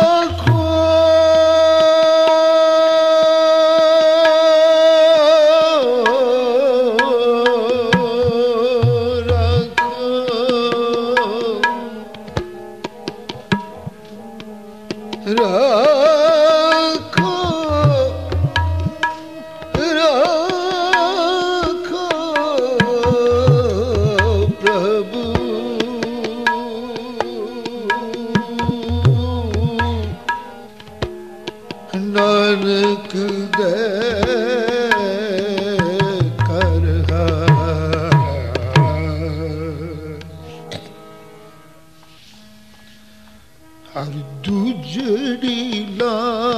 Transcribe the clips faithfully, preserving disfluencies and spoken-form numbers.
ਨਾਨਕ ਦੇ ਕਰ ਹਰ ਦੂਜੜੀ ਲਾ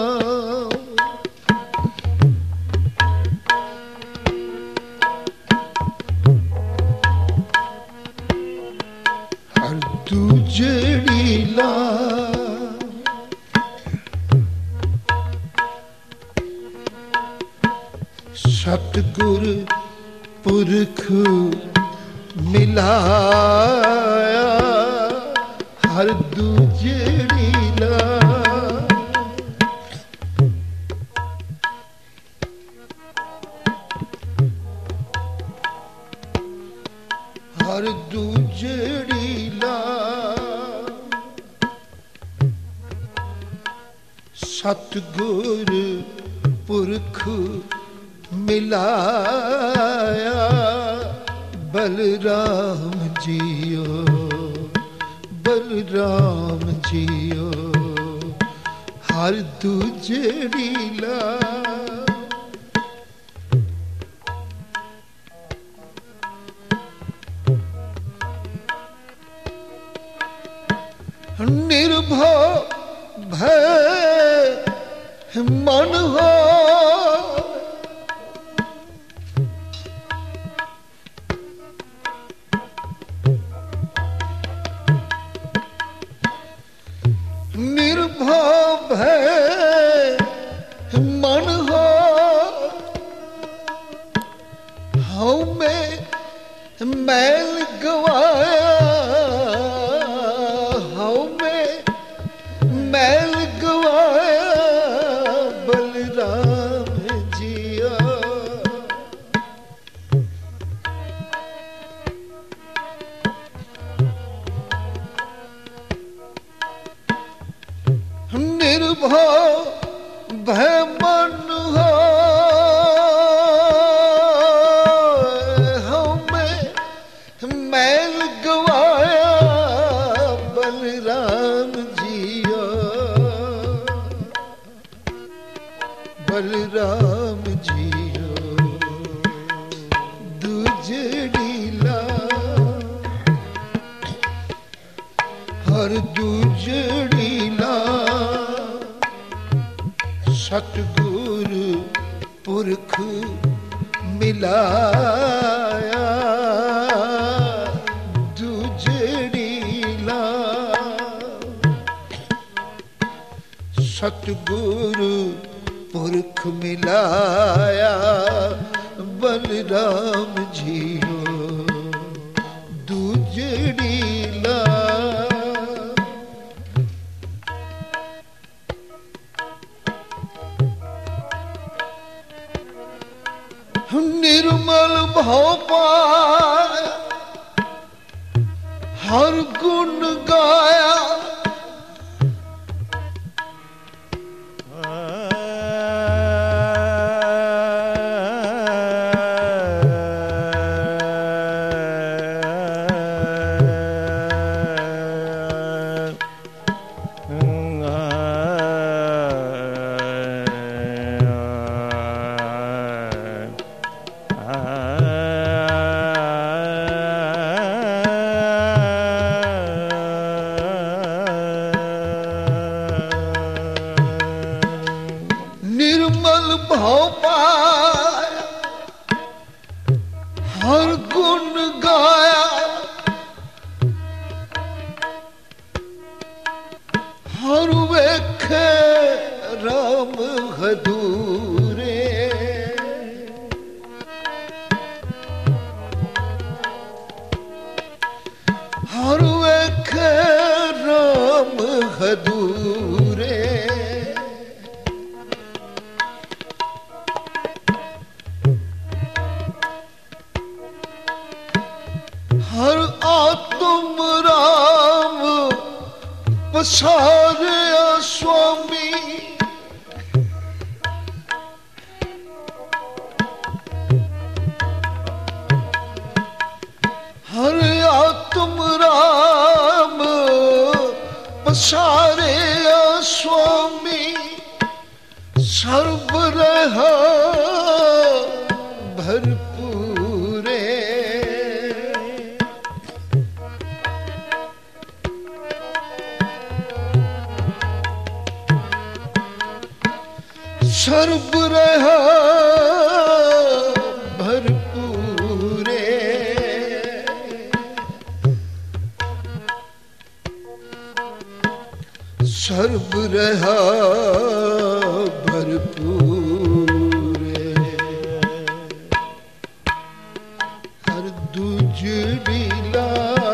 ਹਰ ਦੂਜੜੀ ਲਾ ਸਤਿਗੁਰ ਪੁਰਖ ਮਿਲਾਇਆ ਹਰ ਦੂਜੜੀ ਲਾ ਹਰ ਦੂਜੜੀ ਲਾ ਸਤਿਗੁਰ ਪੁਰਖ ਮਿਲਾਇਆ ਬਲਰਾਮ ਜੀਓ ਬਲਰਾਮ ਜੀਓ ਹਰ ਦੂਜੜੀ ਲਾ ਨਿਰਭਉ ਭੈ ਮਨ ਹੋ ਨਿਰਭਉ ਭੈ ਮਨ ਹੋ ਹਉ ਮੈਂ ਮੈਲ ਗਵਾਇਆ ਹਉ ਮੈਂ ਮੈਲ ਗਵਾਇਆ ਬਲਰਾਮ ਜੀਆ ਨਿਰਭਉ ਭੈ ਮਨ ਹੋ ਹਉ ਮੈਂ ਮੈਲ ਗਵਾਇਆ ਬਲਰਾਮ ਜੀਓ ਬਲਰਾਮ ਜੀਓ ਦੂਜੜੀ ਲਾ ਹਰ ਦੂਜੜੀ ਲਾ ਸਤਿਗੁਰ ਪੁਰਖ ਮਿਲਾਇਆ ਦੂਜੜੀ ਲਾ ਸਤਿਗੁਰ ਪੁਰਖ ਮਿਲਾਇਆ ਬਲਰਾਮ ਜੀਓ ਦੂਜੜੀ ਲਾ ਨਿਰਮਲ ਭਉ ਪਾਇਆ ਹਰ ਗੁਣ ਗਾਇਆ ਨਿਰਮਲ ਭਉ ਪਾਇਆ ਹਰ ਗੁਣ ਗਾਇਆ ਹਰ ਵੇਖੇ ਰਾਮ ਹਦੂਰੇ ਹਰ ਵੇਖੇ ਰਾਮ ਹਦੂਰੇ पसारिया स्वामी हरे आत्म राम पसारिया स्वामी सर्व रहा भरपूरे सर्व रहा भरपूरे सर्व रहा भरपूरे हर दूजड़ी ला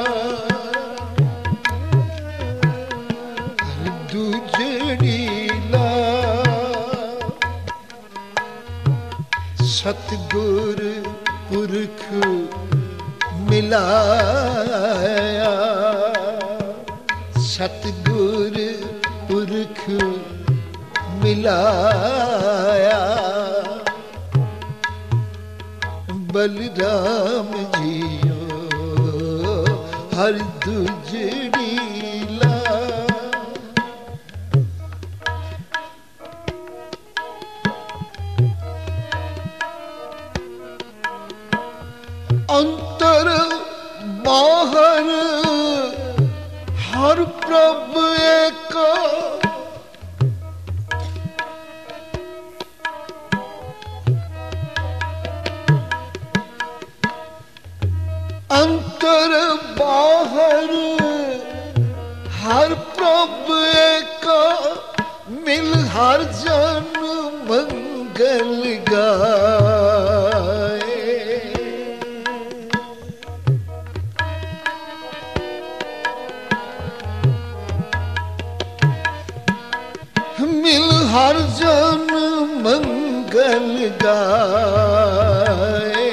हर दूजड़ी ला सतगुर पुरख मिलाया सतगुर पुरख मिलाया बलराम जियो हर दूजड़ी ला अंतर बाहर हर प्रभ एक अंतर बाहर हर प्रभ एक मिल हर जन मंगल गाए मिल हर जन मंगल गाए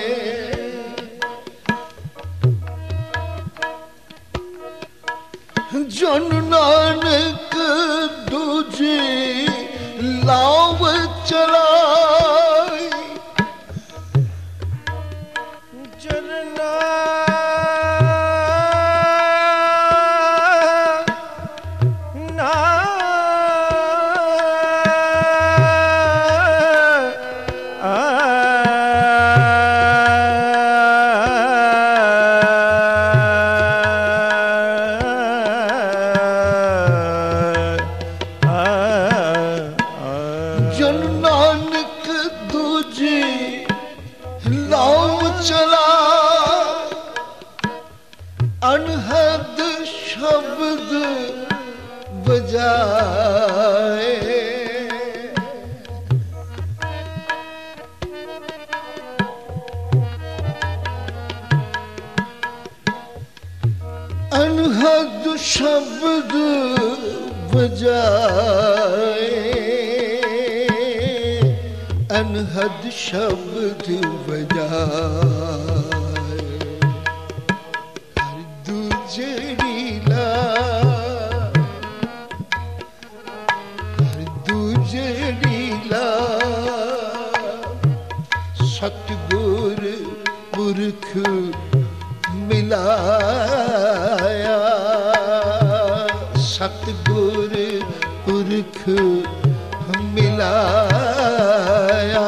जन नानक दूजी लाव चलाई चलना ना जन नानक दूजी लाव चला अनहद शब्द बजाए अनहद शब्द बजाए अनहद शब्द बजाए हर दूजड़ी ला हर दूजड़ी ला सतगुर पुरख मिलाया सतगुर पुरख मिलाया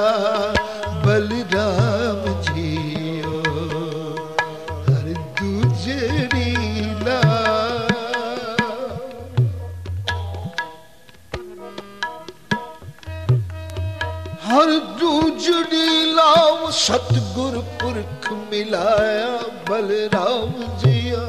बलराम जियो हर दूजड़ी ला हर दूजड़ी लाव सतगुर पुरख मिलाया बलराम जिया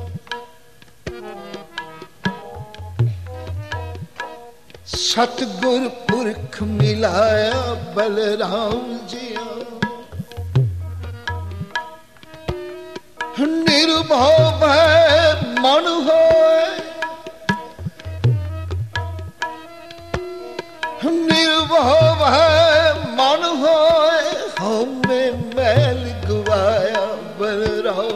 सतगुर पुरख मिलाया बलराम जिया निर्भव है मन होए निर्भव है मन होए हमें मैल गवाया बलराम। राम जिया।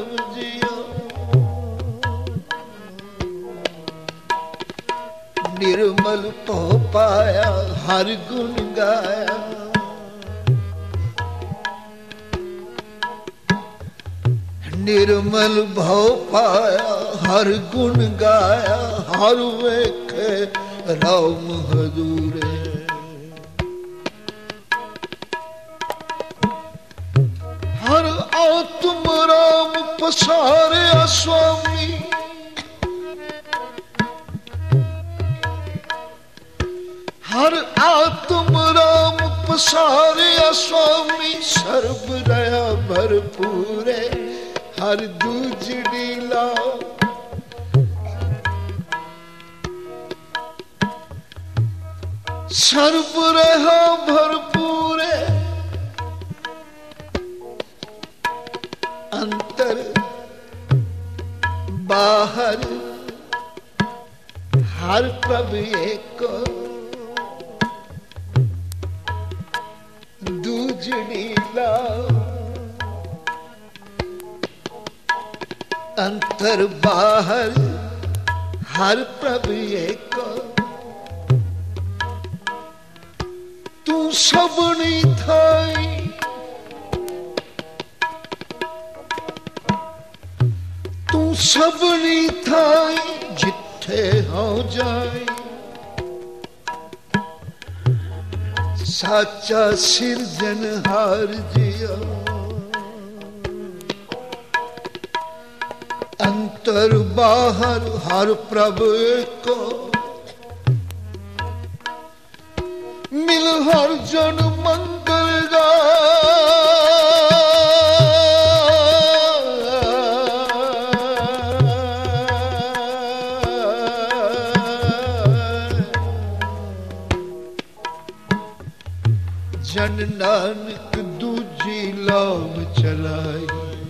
पाया हर गुण गाया। निर्मल भाव पाया हर गुण गाया। हर वेखे राम हजूरे। हर आत्म राम पसारे स्वामी। हर आत्म राम पसारे स्वामी। सर्ब रहा भरपूरे हर दूजड़ी लाओ। सर्ब रहा भरपूरे अंतर बाहर हर प्रभु एक। दूजड़ी लाओ अंतर बाहर हर प्रभु एक। तू सबनी थाई तू सबनी थाई जिथे हो जाए। साचा सिरजनहार जिया अंतर बाहर हर प्रभु को। मिल हर जन मंगल गा। जन नानक दूजी लाभ चलाई।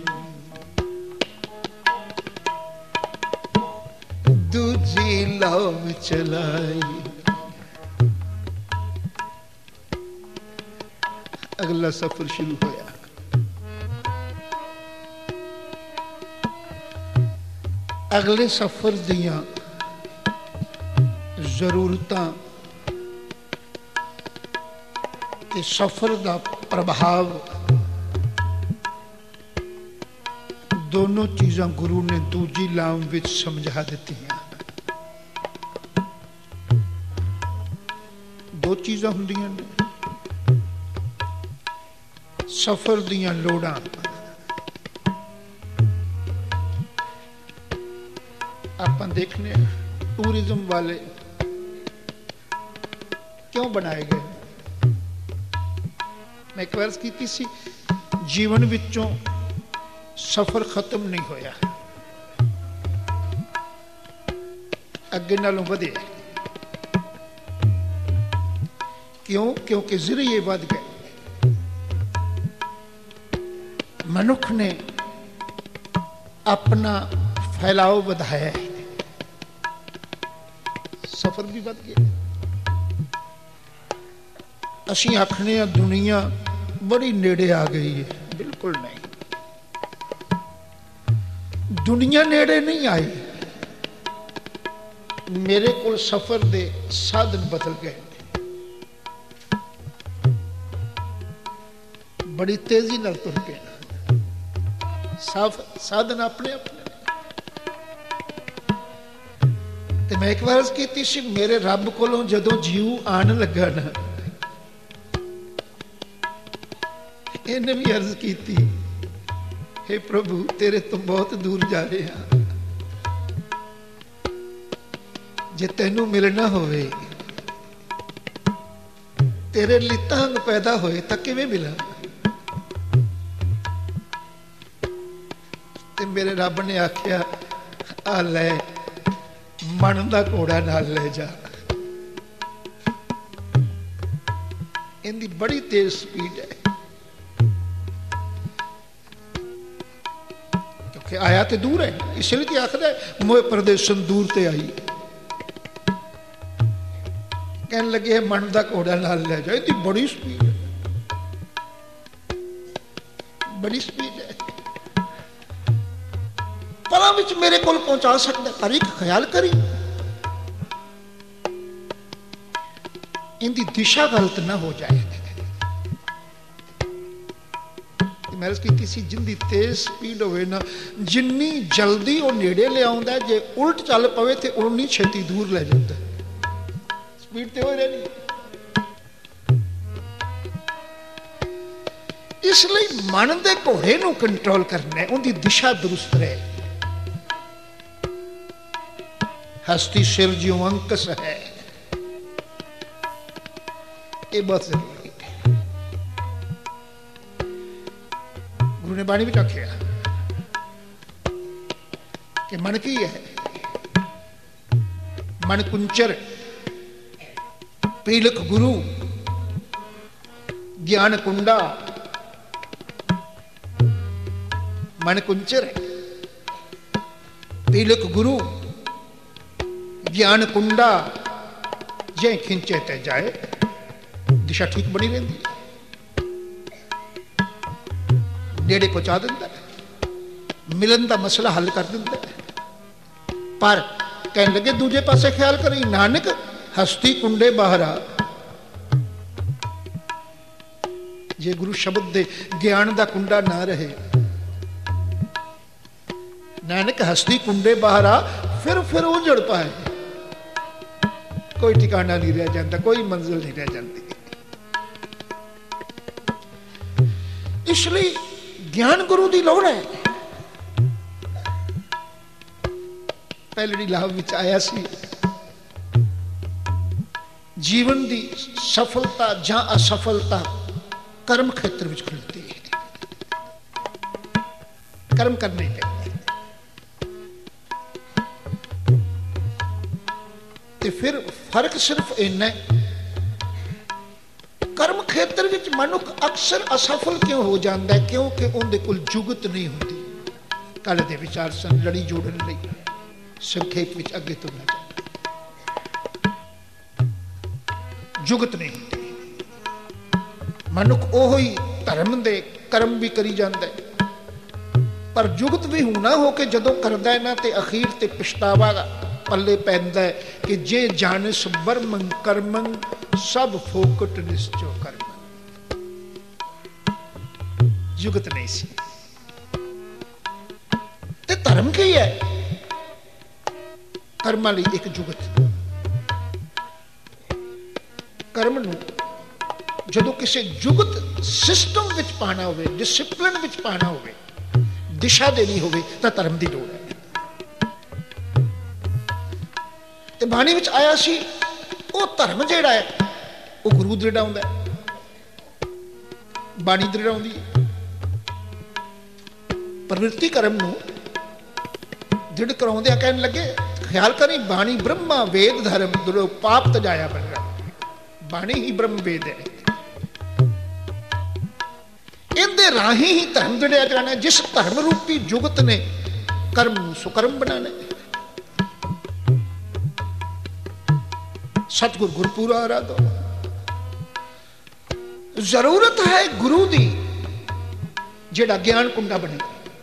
दूजी लाभ चलाई। अगला सफर शुरू होया। अगले सफर दियां जरूरतां ते सफर दा प्रभाव दोनों चीज़ां गुरु ने दूजी लाम विच समझा दित्ती हैं। दो चीज़ां हुंदियां ने सफर दियां लोड़ां। आपां देखने टूरिज्म वाले क्यों बनाए गए। मैं एक वर्ष की सी जीवन विचों सफर खत्म नहीं होया अगे नालों वधे। क्यों? क्योंकि जरिए वध गए। मनुख ने अपना फैलाव बढ़ाया है। सफर भी बढ़ गया। असी आखने दुनिया बड़ी नेड़े आ गई है। बिल्कुल नहीं, दुनिया नेड़े नहीं आई। मेरे को सफर दे साधन बदल गए। बड़ी तेजी नाल तुर गए। साधन अपने अपने। ते मैं एक बार की सी मेरे रब कोलों जदों जीव आन लगा ना, इन्हें भी अर्ज की थी, हे प्रभु तेरे तो बहुत दूर जा रहे हैं। जे तेनू मिलना होवे, तेरे लिए तंग पैदा होए तो किवें मिला। ते मेरे रब ने आख्या आ ले मन दा घोड़ा नाल ले जा। इनकी बड़ी तेज स्पीड है। क्योंकि आया तो दूर है, इसलिए तो आखदा है मोए परदेसन दूर ते आई। कहने लगे मन दा घोड़ा नाल ले जा। इनकी बड़ी स्पीड है, बड़ी स्पीड है। पला विच मेरे को पहुंचा सकता। पर एक ख्याल करी, इनकी दिशा गलत ना हो जाए। मैरिज की सी जिंदी तेज स्पीड होवे ना, जिन्नी जल्दी वो नेड़े ले आउंदा, जे उल्ट चल पवे ते उन्नी छेती दूर ले जाता। स्पीड ते हो रहनी। इसलिए मन दे घोड़े नूं कंट्रोल करना, उनकी दिशा दुरुस्त रहे। हस्ती सिर ज्यों अंकस है, ये बहुत जरूरी है। गुरु ने बाणी भी आख्या कि मन की है, मन कुंचर पीलक गुरु ज्ञान कुंडा। मन कुंचर पीलक गुरु ज्ञान कुंडा, जे खिंचे ते जाए, दिशा ठीक बनी रहती है, नेड़े पहुंचा देता है, मिलन का मसला हल कर देता है। पर कहने लगे दूजे पासे ख्याल करी, नानक हस्ती कुंडे बाहरा। जे गुरु शब्द दे ज्ञान का कुंडा ना रहे, नानक हस्ती कुंडे बाहरा, फिर फिर उजड़ पाए, कोई ठिकाना नहीं रह जाता, कोई मंजिल नहीं रह जाती। इसलिए ज्ञान गुरु की लोड़ है। पहले लाभ विच आया सी, जीवन की सफलता या असफलता कर्म क्षेत्र में खुलती है। कर्म करने पे ते फिर फर्क सिर्फ इन्ना है, कर्म खेत्र विच मनुख अक्सर असफल क्यों हो जाता है? क्योंकि उनके कोल जुगत नहीं होती। कल के विचार सन लड़ी जोड़न लई संखेप विच अगे तुरना चाहिए। जुगत नहीं होती, मनुख ओह ही धर्म दे कर्म भी करी जाता है, पर जुगत भी होना हो के जदों करदा है ना, ते अखीर ते पछतावा पल्ले पैंदा है कि जे जानस बर्मं कर्मं सब फोकट निश्चो कर्मं। जुगत नहीं सी ते धर्म की है, कर्म लई एक जुगत। कर्म नूं जदों किसी जुगत सिस्टम विच पाना होवे, डिसिप्लिन विच पाना होवे, दिशा देनी होवे, तां धर्म की लोड़ है। ते बाणी विच आया सी, वो धर्म जिहड़ा है वो गुरु दृढ़ाउंदा है, बाणी दृढ़ाउंदी है। प्रवृत्ति कर्म नूं दृढ़ कराउंदे कहन लगे, ख्याल करी बाणी ब्रह्मा वेद धर्म दुलो पाप तजाया बन रहा। बाणी ही ब्रह्म वेद है, इहदे राही ही धर्म दृढ़िया जाना। जिस धर्म रूपी जुगत ने कर्म नूं सुकर्म बनाना है। सतगुर गुरपुरा आराधो। जरूरत है गुरु दी जेड़ा ज्ञान कुंडा बने,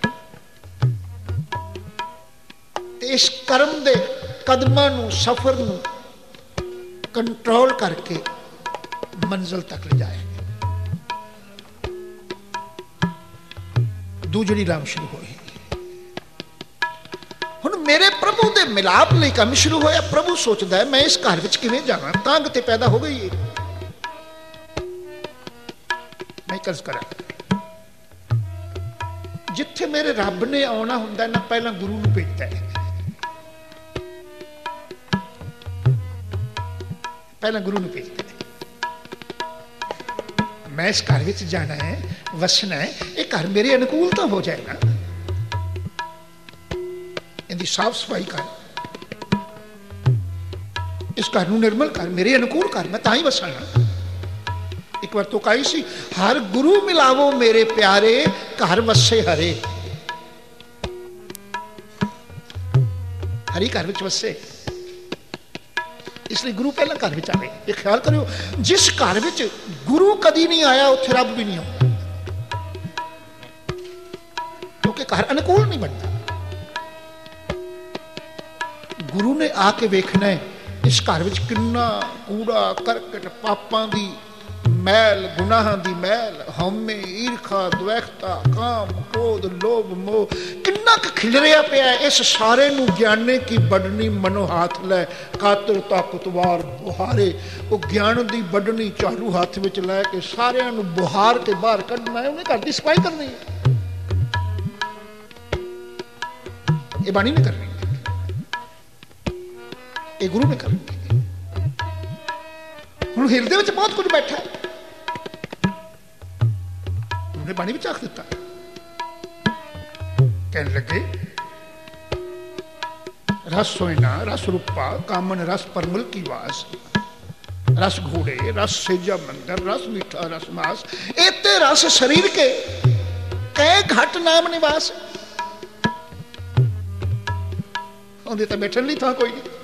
इस कर्म दे कदमां नूं सफर नूं कंट्रोल करके मंजिल तक ले जाए। दूजड़ी राम शुरू होई। हुण मेरे प्रभु दे मिलाप लई काम शुरू होया। प्रभु सोचदा है मैं इस घर विच किवें जावां, तांग ते पैदा हो गई है। मैं कर्ज करा, जिथे मेरे रब ने आना हुंदा ना, पहला गुरु नूं भेजदा है। पहला गुरु नूं भेजदा है। मैं इस घर विच जाना है, वसना है, ये घर मेरे अनुकूल तो हो जाए ना। इनकी साफ सफाई कर, इस घर नूं निर्मल कर, मेरे अनुकूल कर, मैं तां ही वसना। एक बार तो कही सी, हर गुरु मिलावो मेरे प्यारे, घर वसे हरे। हरी घर विच वसे, इसलिए गुरु पहला घर विच आवे। ये ख्याल करियो, जिस घर विच गुरु कदी नहीं आया उत्थे रब भी नहीं आता, क्योंकि घर अनुकूल नहीं बनता। गुरु ने आके वेखना है इस घर विच किन्ना कूड़ा करकट पापां दी मैल, गुनाहां दी मैल, हौमे, ईरखा, द्वैखता, काम, क्रोध, लोभ, मोह किन्ना क खिलरिया पिया। इस सारे नूं ज्ञाने की बडनी मनो हाथ लै, कातर ताकतवार बुहारे। वो ज्ञान दी बडनी झाड़ू हाथ विच लै के सारियां नूं बुहार के बाहर कढना है। उन्हें घर दी सफाई करनी है। ये बाणी ने करनी, ये गुरु ने करनी। हुण हिरदे विच बहुत कुछ बैठा है, उन्हें बाणी विच आख दिता। कहने लगे रस सोयना रस रूपा कामन रस परमल की वास, रस घोड़े रस सेजा मंदिर रस मीठा रस मास, एते रस शरीर के कै घट नाम निवास। उन्हें तो बैठन ली था कोई नहीं।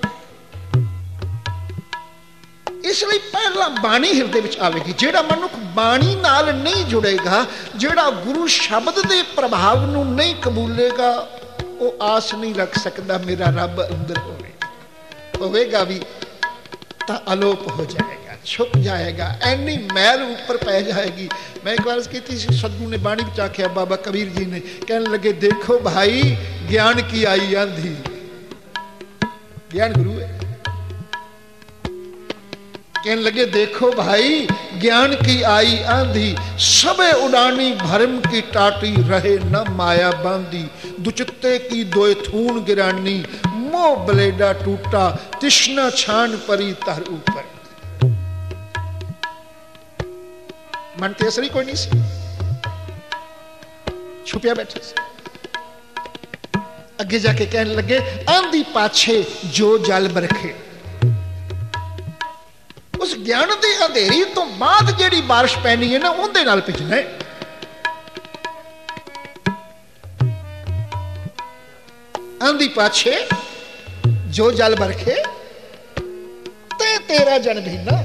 इसलिए पहला बाणी हिरदे विच आवेगी। जेड़ा मनुख बाणी नाल नहीं जुड़ेगा, जेड़ा गुरु शब्द के प्रभाव नूं नहीं कबूलेगा, वो आस नहीं रख सकता मेरा रब अंदर होवे। होवेगा भी तो अलोप हो जाएगा, छुप जाएगा, ऐनी मैल ऊपर पै जाएगी। मैं एक बार की सदगुरु ने बाणी विच आख्या, बाबा कबीर जी ने कहने लगे देखो भाई ज्ञान की आई आंधी। ज्ञान गुरु है। कहने लगे देखो भाई ज्ञान की आई आंधी, सबे उड़ानी भरम की टाटी रहे न माया बांधी। दुचित्ते की दोए थून गिरानी, मोह बलेडा टूटा, तृष्णा छान परी तर ऊपर। मन ते असरी कोई नहीं सी, छुपिया बैठे से। अगे जाके कहने लगे आंधी पाछे जो जल बरखे। उस ज्ञान के अंधेरी तो बाद जेड़ी बारिश पैनी है ना, उनदे नाल भिजना है। आंधी पाछे जो जल बरखे ते तेरा जन भीना।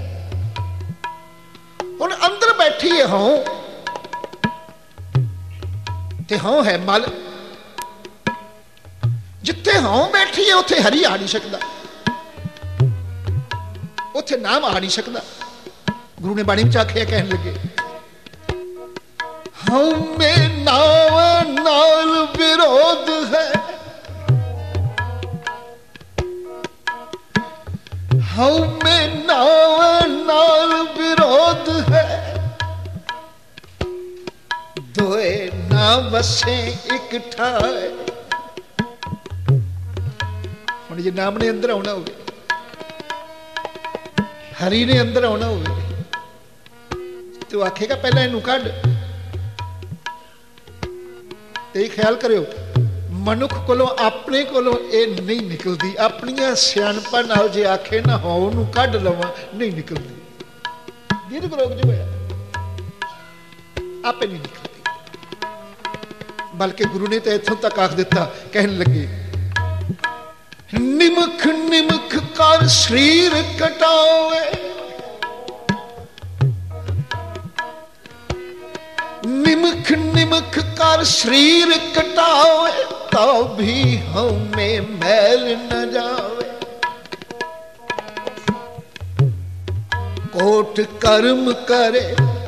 हुण अंदर बैठी है हों ते हों है मल। जिथे हों बैठी है उथे हरी आ नहीं सकता, उथे नाम आ नहीं सकता। गुरु ने बाणी में आख्या, कहने लगे हमें नाम नाल विरोध है, हमें नाम नाल विरोध है, दोए ना बसे एक ठाए। हुण जे नाम ने अंदर आना हो, हरी ने अंदर आना हो, तो आखेगा पहला इनू कढ़। ते ख्याल करो मनुख कोलों अपने कोलों ये नहीं निकलती। अपनिया सियाणपां नाल जे आखे ना हो नू कढ़ लवां, नहीं निकलती। दीर्घ रोग जो है आपे नहीं निकलती। बल्कि गुरु ने तो इथों तक आख दिता, कहने लगे निमख निमख कर शरीर कटावे, निमख निमख कर शरीर कटावे, तो भी हमें मैल न जावे। कोट कर्म करे,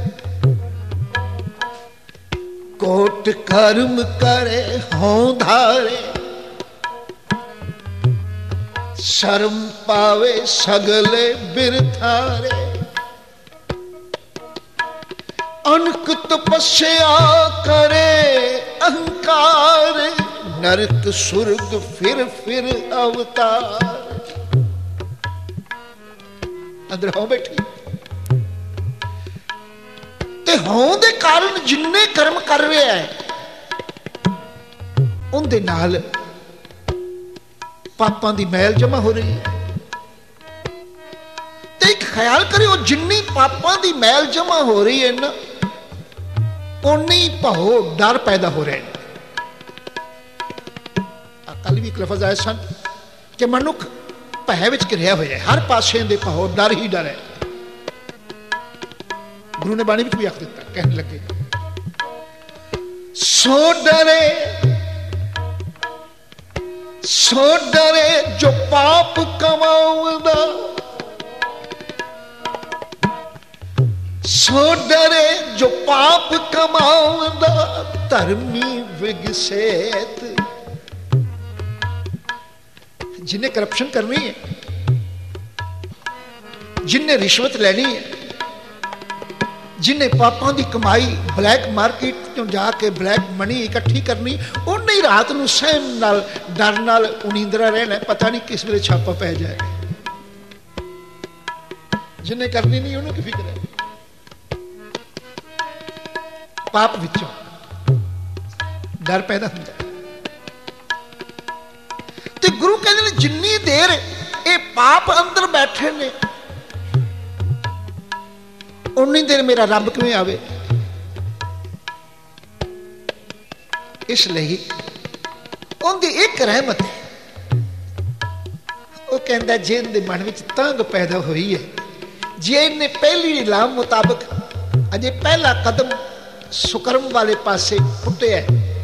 कोट कर्म करे हों धारे, शर्म पावे सगले बिरथारे। अनक तपस्या करे अहंकार, नरक सुर्ग फिर फिर अवतार। अंदर हो बैठी ते हों दे कारण जिन्ने कर्म कर रहे हैं उनदे नाल पापां दी मैल जमा हो रही है। तो एक ख्याल करियो जिन्नी पापां दी मैल जमा हो रही है ना, उन्नी भाओ डर पैदा हो रहे हैं। कल भी एक लफ्ज आए सन कि मनुख भय विच घिरिया होया है, हर पासे दे भाओ डर ही डर है। गुरु ने बाणी विच भी आख दिता, कहने लगे सो डरे सो डरे जो पाप कमाऊंदा, सो डरे जो पाप कमाऊंदा, धर्मी विगसेत। जिन्हें करप्शन करनी है, जिन्हें रिश्वत लेनी है, जिन्हें पापां दी कमाई ब्लैक मार्केट तो जाके ब्लैक मनी इकट्ठी करनी, उन्हें रात नूं सहम नाल डर नाल उनींदरा रहना, पता नहीं किस वेले छापा पै जाए। जिन्हें करनी नहीं उन्हें की फिक्र है पाप विचों डर पैदा होता है। तो गुरु कहते हैं जिन्नी देर ये पाप अंदर बैठे ने उन्नी देर मेरा रब किवें आवे। इसलिए उनकी एक रहमत है, वो कहता जे इनके मन में तंग पैदा हुई है, जे इन्हें पहली नीलाम मुताबिक अजे पहला कदम सुकर्म वाले पासे पुट्टिया,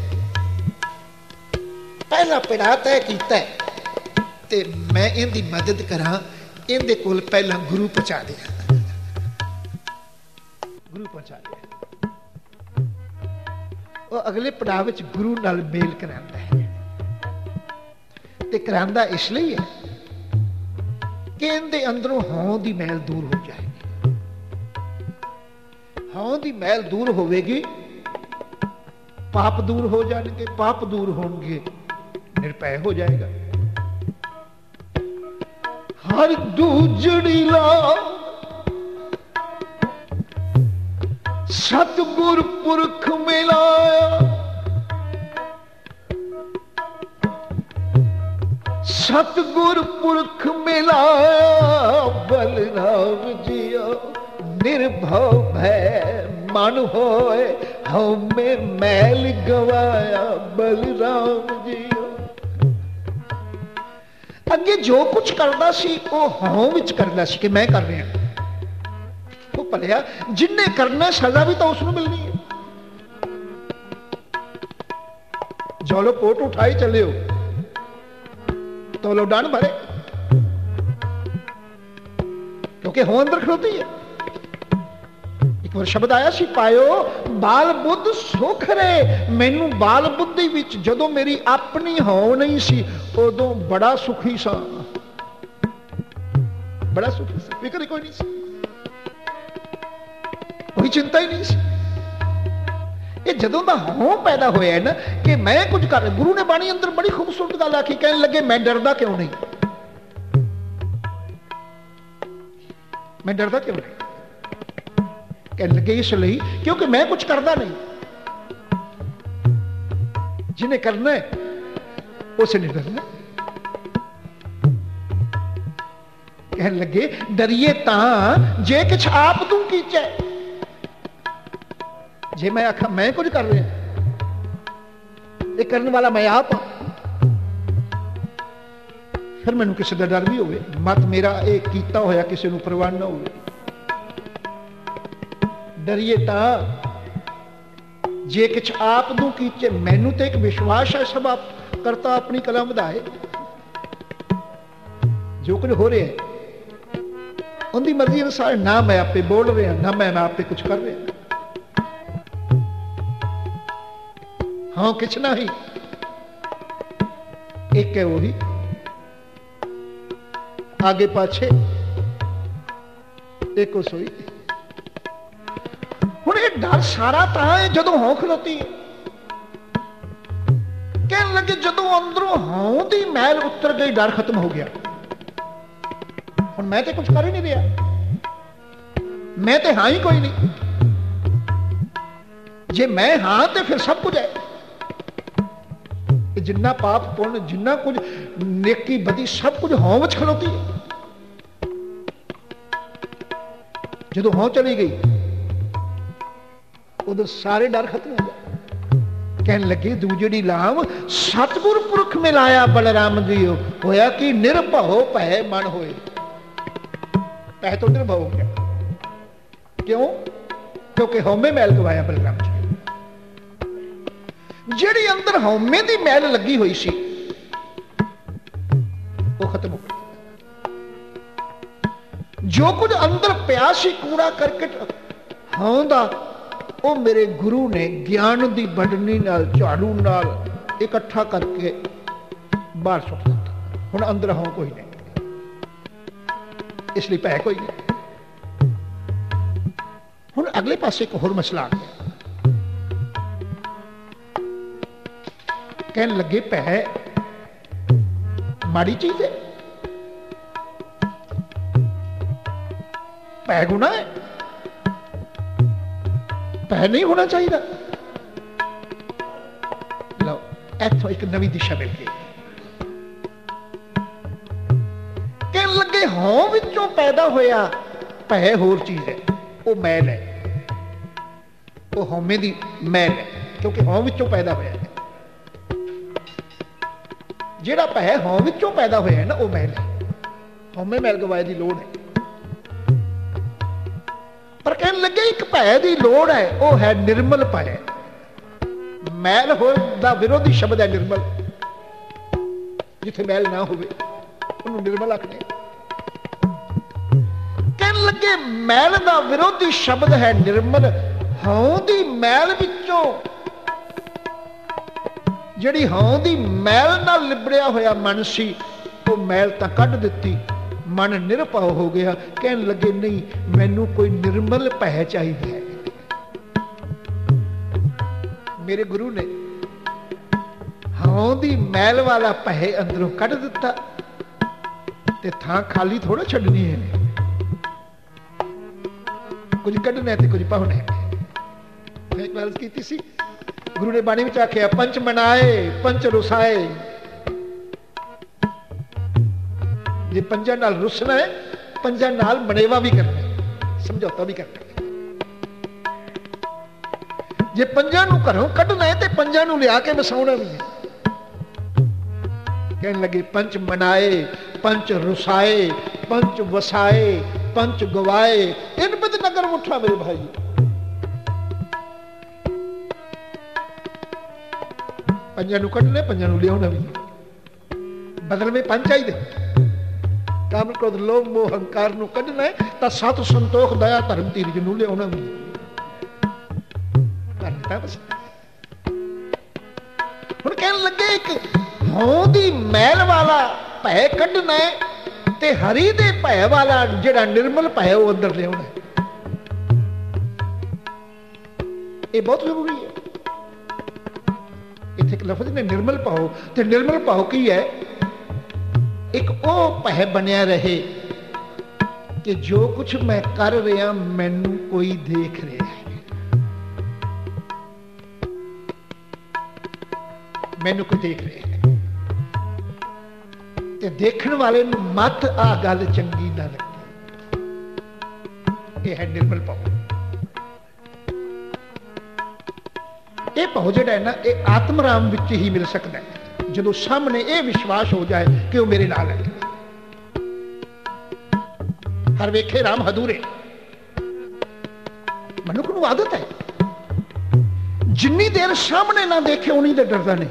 पहला पिड़ा तय किया है, ते मैं इनकी मदद करा, इनके कोल पहला गुरु पहुंचा दिया, गुरु पहुंचा दिया। वो अगले पड़ाव में गुरु नाल मेल करांदा है, ते करांदा इसलिए है कि इनके अंदरों हों दी मैल दूर हो जाएगी। हों दी मैल दूर होवेगी, पाप दूर हो जाएंगे, पाप दूर होंगे, निर्भय हो जाएगा। हर दूजड़ी ला सतगुर पुरख मिलाया, सतगुर पुरख मिलाया, बलराम जिया निर्भव भय मन होए, हमें मैल गवाया, बलराम जिया। अगे जो कुछ करना सी वो हों विच करना सी कि मैं कर रहा, वो भलिया जिन्हें करना सजा भी तो उसको मिलनी है। जो लो कोट उठाई चले हो तो लो डान भरे, क्योंकि हों अंदर खड़ोती है। एक बार शब्द आया सी पायो बाल बुद्ध सुख रे, मैनू बाल बुद्धि विच जदों मेरी अपनी हो नहीं सी उदों बड़ा सुखी सा, बड़ा सुखी सा, फिक्र कोई नहीं सी, कोई चिंता ही नहीं सी। ये जदों दा हों पैदा होया है ना कि मैं कुछ कर, गुरु ने बाणी अंदर बड़ी खूबसूरत गल आखी, कहने लगे मैं डरदा क्यों नहीं, मैं डरदा क्यों नहीं, कहने लगे इसलिए क्योंकि मैं कुछ करता नहीं, जिन्हें करना है उसे नहीं डरना। कहने लगे डरिए तां जे कुछ आप तू कीचे, जे मैं आखा मैं कुछ कर रहा, ये करने वाला मैं आप, फिर मैनू किसी का डर भी होवे, मत मेरा एक कीता होया किसी को परवाह ना हो। डरिए तां जे कुछ आप तू कीचे, मैनू तो एक विश्वास है सब आप करता अपनी कला वधाए, जो कुछ हो रहा है उनकी मर्जी अनुसार, ना मैं आपे बोल रहा ना मैं मैं आपे कुछ कर रहा, हाँ किछ ना ही एक है वही आगे पाछे एक सोई। हुण ये डर सारा तां है जदों हों खलोती है, कहने लगे जदों अंदरों हों दी मैल उतर गई डर खत्म हो गया। हुण मैं तो कुछ कर ही नहीं रहा, मैं तो हाँ ही कोई नहीं, जे मैं हाँ तो फिर सब कुछ है, जिन्ना पाप पुण्य जिन्ना कुछ नेकी बदी सब कुछ हों विच खलोती है। जदों हों चली गई उदों सारे डर खत्म हो गए। कहने लगे दूजड़ी लाम सतगुर पुरख मिलाया, बलराम दियो होया कि निर्भव भय मन होए, पह तो निर्भव हो गया, क्यों क्योंकि होमे मैल गवाया बलराम जी। जिहड़ी अंदर हौमे दी मैल लगी हुई सी ਉਹ ਖਤਮ ਹੋ ਗਈ। ਜੋ ਕੁਝ ਅੰਦਰ ਪਿਆ ਸੀ ਕੂੜਾ ਕਰਕਟ ਹਾਂ ਦਾ, ਉਹ ਮੇਰੇ ਗੁਰੂ ਨੇ ਗਿਆਨ ਦੀ ਵੰਡਣੀ ਨਾਲ, ਝਾੜੂ ਨਾਲ ਇਕੱਠਾ ਕਰਕੇ ਬਾਹਰ ਸੁੱਟ ਦਿੱਤਾ। ਹੁਣ ਅੰਦਰ ਹਾਂ ਕੋਈ ਨਹੀਂ, ਇਸ ਲਈ ਭੈ ਕੋਈ ਨਹੀਂ। ਹੁਣ ਅਗਲੇ ਪਾਸੇ ਇੱਕ ਹੋਰ ਮਸਲਾ ਆ ਗਿਆ। ਕਹਿਣ ਲੱਗੇ ਭੈ ਮਾੜੀ ਚੀਜ਼ ਹੈ, ਭੈ ਗੁਨਾਹ ਹੈ, ਭੈ ਨਹੀਂ ਹੋਣਾ ਚਾਹੀਦਾ। ਲਓ ਇੱਥੋਂ ਇੱਕ ਨਵੀਂ ਦਿਸ਼ਾ ਮਿਲ ਗਈ। ਕਹਿਣ ਲੱਗੇ ਹਉ ਵਿੱਚੋਂ ਪੈਦਾ ਹੋਇਆ ਭੈ ਹੋਰ ਚੀਜ਼ ਹੈ, ਉਹ ਮੈਲ ਹੈ, ਉਹ ਹਉਮੈ ਦੀ ਮੈਲ ਹੈ, ਕਿਉਂਕਿ ਹਉ ਵਿੱਚੋਂ ਪੈਦਾ ਹੋਇਆ ਹੈ। ਜਿਹੜਾ ਭੈ ਹਉ ਵਿੱਚੋਂ ਪੈਦਾ ਹੋਇਆ ਹੈ ਨਾ, ਉਹ ਮੈਲ ਹੈ। ਹਉਮੈ ਮੈਲ ਗਵਾਏ ਦੀ ਲੋੜ ਹੈ। ਪਰ ਕਹਿਣ ਲੱਗੇ ਇੱਕ ਭੈ ਦੀ ਲੋੜ ਹੈ, ਉਹ ਹੈ ਨਿਰਮਲ ਭੈ। ਮੈਲ ਹੋਣ ਦਾ ਵਿਰੋਧੀ ਸ਼ਬਦ ਹੈ ਨਿਰਮਲ। ਜਿੱਥੇ ਮੈਲ ਨਾ ਹੋਵੇ ਉਹਨੂੰ ਨਿਰਮਲ ਆਖਦੇ। ਕਹਿਣ ਲੱਗੇ ਮੈਲ ਦਾ ਵਿਰੋਧੀ ਸ਼ਬਦ ਹੈ ਨਿਰਮਲ। ਹਉ ਦੀ ਮੈਲ ਵਿੱਚੋਂ, ਜਿਹੜੀ ਹਉ ਦੀ ਮੈਲ ਨਾਲ ਲਿਬੜਿਆ ਹੋਇਆ ਮਨ ਸੀ, ਉਹ ਮੈਲ ਤਾਂ ਕੱਢ ਦਿੱਤੀ, ਮਨ ਨਿਰਭਉ ਹੋ ਗਿਆ। ਕਹਿਣ ਲੱਗੇ ਨਹੀਂ, ਮੈਨੂੰ ਕੋਈ ਨਿਰਮਲ ਭੈ ਚਾਹੀਦਾ ਹੈ। ਮੇਰੇ ਗੁਰੂ ਨੇ ਹਉ ਦੀ ਮੈਲ ਵਾਲਾ ਭੈ ਅੰਦਰੋਂ ਕੱਢ ਦਿੱਤਾ ਤੇ ਥਾਂ ਖਾਲੀ ਥੋੜਾ ਛੱਡਣੀ ਹੈ। ਕੁਝ ਕੱਢਣਾ ਤੇ ਕੁਝ ਪਾਉਣਾ ਹੈ। ਮੈਂ ਇੱਕ ਵਾਰ ਕੀਤੀ ਸੀ, ਗੁਰੂ ਨੇ ਬਾਣੀ ਵਿੱਚ ਆਖਿਆ ਪੰਚ ਮਨਾਏ ਪੰਚ ਰੁਸਾਏ। ਜੇ ਪੰਜਾਂ ਨਾਲ ਰੁਸਣਾ ਹੈ, ਪੰਜਾਂ ਨਾਲ ਮਨੇਵਾ ਵੀ ਕਰਨਾ ਹੈ, ਸਮਝੌਤਾ ਵੀ ਕਰਨਾ ਹੈ। ਜੇ ਪੰਜਾਂ ਨੂੰ ਘਰੋਂ ਕੱਢਣਾ ਹੈ ਤੇ ਪੰਜਾਂ ਨੂੰ ਲਿਆ ਕੇ ਵਸਾਉਣਾ ਵੀ ਹੈ। ਕਹਿਣ ਲੱਗੇ ਪੰਚ ਮਨਾਏ ਪੰਚ ਰੁਸਾਏ ਪੰਚ ਵਸਾਏ ਪੰਚ ਗਵਾਏ, ਇਨ ਬਿਦ ਨਗਰ ਮੁੱਠਾ ਮੇਰੇ ਭਾਈ। ਪੰਜਾਂ ਨੂੰ ਕੱਢਣਾ, ਪੰਜਾਂ ਨੂੰ ਲਿਆਉਣਾ ਵੀ। ਬਦਲ ਵਿੱਚ ਪੰਜ ਚਾਹੀਦੇ। ਕਾਮ ਕ੍ਰੋਧ ਲੋਭ ਮੋਹ ਹੰਕਾਰ ਨੂੰ ਕੱਢਣਾ ਹੈ ਤਾਂ ਸਤ ਸੰਤੋਖ ਦਇਆ ਧਰਮ ਧੀਰਜ ਨੂੰ ਲਿਆਉਣਾ ਵੀ। ਹੁਣ ਕਹਿਣ ਲੱਗੇ ਇੱਕ ਹਉ ਦੀ ਮੈਲ ਵਾਲਾ ਭੈ ਕੱਢਣਾ ਹੈ ਤੇ ਹਰੀ ਦੇ ਭੈ ਵਾਲਾ ਜਿਹੜਾ ਨਿਰਮਲ ਭੈ ਉਹ ਅੰਦਰ ਲਿਆਉਣਾ ਹੈ। ਇਹ ਬਹੁਤ ਜ਼ਰੂਰੀ ਹੈ। ਇੱਥੇ ਇੱਕ ਲਫ਼ਜ਼ ਨੇ ਨਿਰਮਲ ਭਾਉ, ਤੇ ਨਿਰਮਲ ਭਾਉ ਕੀ ਹੈ? ਇੱਕ ਉਹ ਭੈ ਬਣਿਆ ਰਹੇ ਕਿ ਜੋ ਕੁਛ ਮੈਂ ਕਰ ਰਿਹਾ ਮੈਨੂੰ ਕੋਈ ਦੇਖ ਰਿਹਾ ਹੈ, ਮੈਨੂੰ ਕੋਈ ਦੇਖ ਰਿਹਾ ਹੈ, ਤੇ ਦੇਖਣ ਵਾਲੇ ਨੂੰ ਮੱਤ ਆ ਗੱਲ ਚੰਗੀ ਨਾ ਲੱਗੇ। ਇਹ ਹੈ ਨਿਰਮਲ ਭਾਉ। ਇਹ ਭਾਉ ਜਿਹੜਾ ਹੈ ਨਾ, ਇਹ ਆਤਮ ਰਾਮ ਵਿੱਚ ਹੀ ਮਿਲ ਸਕਦਾ ਹੈ, ਜਦੋਂ ਸਾਹਮਣੇ ਇਹ ਵਿਸ਼ਵਾਸ ਹੋ ਜਾਏ ਕਿ ਉਹ ਮੇਰੇ ਨਾਲ ਹੈ। ਹਰ ਵੇਖੇ ਰਾਮ ਹਦੂਰੇ। ਮਨੁੱਖ ਨੂੰ ਆਦਤ ਹੈ, ਜਿੰਨੀ ਦੇਰ ਸਾਹਮਣੇ ਨਾ ਦੇਖੇ ਉਨੀ ਦੇਰ ਡਰਦਾ ਨਹੀਂ।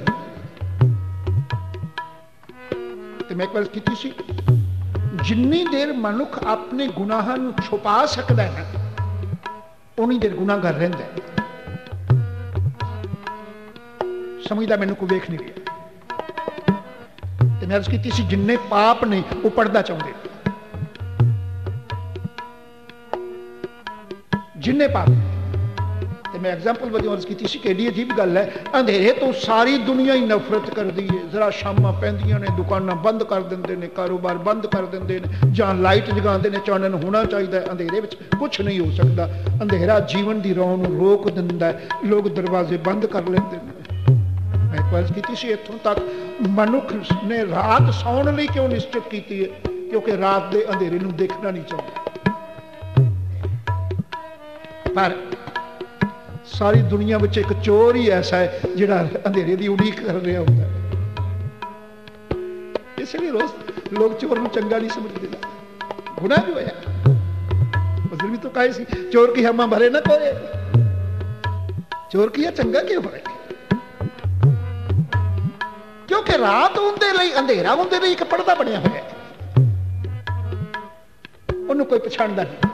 ਤੇ ਮੈਂ ਇੱਕ ਵਾਰ ਕੀਤੀ ਸੀ, ਜਿੰਨੀ ਦੇਰ ਮਨੁੱਖ ਆਪਣੇ ਗੁਨਾਹਾਂ ਨੂੰ ਛੁਪਾ ਸਕਦਾ ਹੈ ਉਨੀ ਦੇਰ ਗੁਨਾਹਗਾਰ ਰਹਿੰਦਾ ਹੈ। ਸਮਝਦਾ ਮੈਨੂੰ ਕੋਈ ਵੇਖ ਨਹੀਂ ਰਿਹਾ। ਤੇ ਮੈਂ ਅਰਜ਼ ਕੀਤੀ ਸੀ, ਜਿੰਨੇ ਪਾਪ ਨੇ ਉਹ ਪੜਦਾ ਚਾਹੁੰਦੇ, ਜਿੰਨੇ ਪਾਪ। ਤੇ ਮੈਂ ਐਗਜ਼ਾਮਪਲ ਵਜੋਂ ਅਰਜ਼ ਕੀਤੀ ਸੀ ਕਿ ਏਡੀ ਅਜੀਬ ਗੱਲ ਹੈ, ਅੰਧੇਰੇ ਤੋਂ ਸਾਰੀ ਦੁਨੀਆ ਹੀ ਨਫ਼ਰਤ ਕਰਦੀ ਹੈ। ਜ਼ਰਾ ਸ਼ਾਮਾਂ ਪੈਂਦੀਆਂ ਨੇ, ਦੁਕਾਨਾਂ ਬੰਦ ਕਰ ਦਿੰਦੇ ਨੇ, ਕਾਰੋਬਾਰ ਬੰਦ ਕਰ ਦਿੰਦੇ ਨੇ, ਜਾਂ ਲਾਈਟ ਜਗਾਉਂਦੇ ਨੇ, ਚਾਨਣ ਹੋਣਾ ਚਾਹੀਦਾ। ਅੰਧੇਰੇ ਵਿੱਚ ਕੁਛ ਨਹੀਂ ਹੋ ਸਕਦਾ। ਅੰਧੇਰਾ ਜੀਵਨ ਦੀ ਰੌਂ ਨੂੰ ਰੋਕ ਦਿੰਦਾ ਹੈ, ਲੋਕ ਦਰਵਾਜ਼ੇ ਬੰਦ ਕਰ ਲੈਂਦੇ ਨੇ। ਮੈਂ ਇੱਕ ਵਾਰ ਕੀਤੀ ਸੀ, ਇੱਥੋਂ ਤੱਕ ਮਨੁੱਖ ਨੇ ਰਾਤ ਸੌਣ ਲਈ ਕਿਉਂ ਨਿਸ਼ਚਿਤ ਕੀਤੀ ਹੈ? ਕਿਉਂਕਿ ਰਾਤ ਦੇ ਅੰਧੇਰੇ ਨੂੰ ਦੇਖਣਾ ਨਹੀਂ ਚਾਹੁੰਦਾ। ਪਰ ਸਾਰੀ ਦੁਨੀਆ ਵਿੱਚ ਇੱਕ ਚੋਰ ਹੀ ਐਸਾ ਹੈ ਜਿਹੜਾ ਅੰਧੇਰੇ ਦੀ ਉਡੀਕ ਕਰ ਰਿਹਾ ਹੁੰਦਾ ਹੈ। ਇਸ ਲਈ ਰੋਜ਼ ਲੋਕ ਚੋਰ ਨੂੰ ਚੰਗਾ ਨਹੀਂ ਸਮਝਦੇ। ਗੁਨਾਹ ਵੀ ਹੋਇਆ। ਉਧਰ ਵੀ ਤਾਂ ਕਹੇ ਸੀ, ਚੋਰ ਕੀ ਹਮਾ ਭਰੇ ਨਾ ਕੋਏ। ਚੋਰ ਕੀ ਚੰਗਾ ਕਿਉਂ ਹੋਵੇ? क्योंकि रात उनके लिए अंधेरा उनके लिए एक पर्दा बनया हुआ है, उन्होंने कोई पछाणदा नहीं,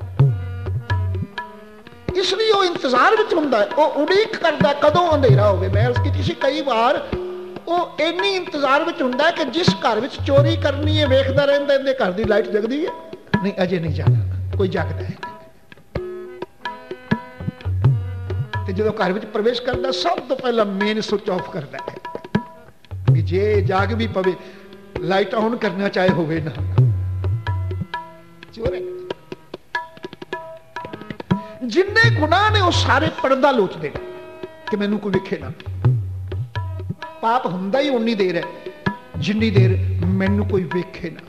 इसलिए वो इंतजार विच हुंदा है, वो उड़ीक करदा कदों अंधेरा होवे। मैं अर्ज कीती सी कई बार वो इन्नी इंतजार विच हुंदा है कि जिस घर विच चोरी करनी है वेखदा रहिंदा इहदे घर दी लाइट जगदी है, नहीं अजे नहीं जाना, कोई जागदा है। ते जदों घर विच प्रवेश करदा सब तो पहला मेन स्विच ऑफ करदा है कि जे जाग भी पवे लाइट ऑन करना चाहे होवे ना, चोर है। जिन्ने गुनाह ने वो सारे पर्दा लोचदे कि मैनू कोई वेखे ना। पाप हुंदा ही उन्नी देर है जिन्नी देर मैनू कोई वेखे ना।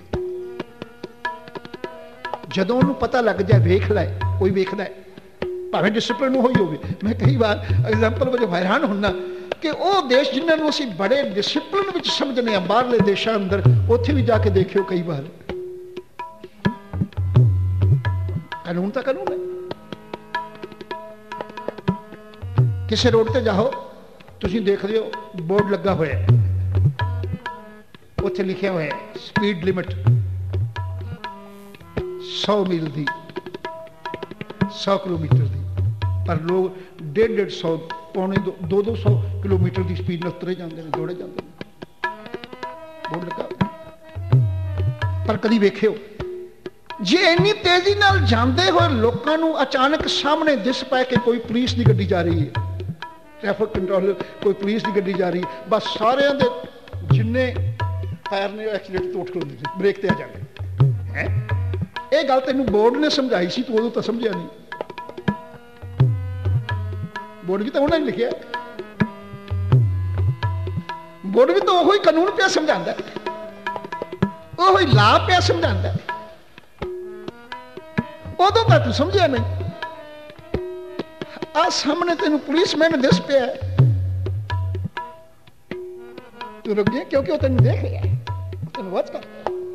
जदों उन्हें पता लग जाए वेख लै, कोई वेखदा है भावें डिसिपलिन हो ही होवे। मैं कई बार एग्जाम्पल वजों हैरान हुन्ना कि वो देश जिन्होंने असीं बड़े डिसिपलिन विच समझने आ, बाहरले देशां अंदर उत्थे भी जाके देखियो कई बार कानून तो कानून है। किसी रोड ते जाओ तुसीं देख रहे हो बोर्ड लगा हुआ है, उत्थे लिखा हुआ है स्पीड लिमिट सौ मील दी, सौ किलोमीटर दी, पर लोग डेढ़ डेढ़ सौ पौने दो दो दो सौ किलोमीटर की स्पीड में उतरे जाते हैं, दौड़े जाते हैं, बोर्ड लगा। पर कभी वेखियो जे इन्नी तेजी नाल जाते हुए लोगों को अचानक सामने दिस पाए कि कोई पुलिस की गड्डी जा रही है, ट्रैफिक कंट्रोलर कोई पुलिस की गड्डी जा रही, बस सारे दे जिन्ने टायर ने एक्सीडेंट तो उठ कर ब्रेक ते आ जाते हैं। ये गल तेन बोर्ड ने समझाई सी, तू उदों तो समझिया नहीं। बोर्ड भी तो उन्होंने लिखिया, बोर्ड भी तो वही कानून पे समझाता है, वही ला पे समझाता है, उदों तो तू समझिया नहीं। आ सामने तेन पुलिसमैन दिस पे है, तू रुक गया क्योंकि वो तेन देख रहा है, तेन वॉच कर।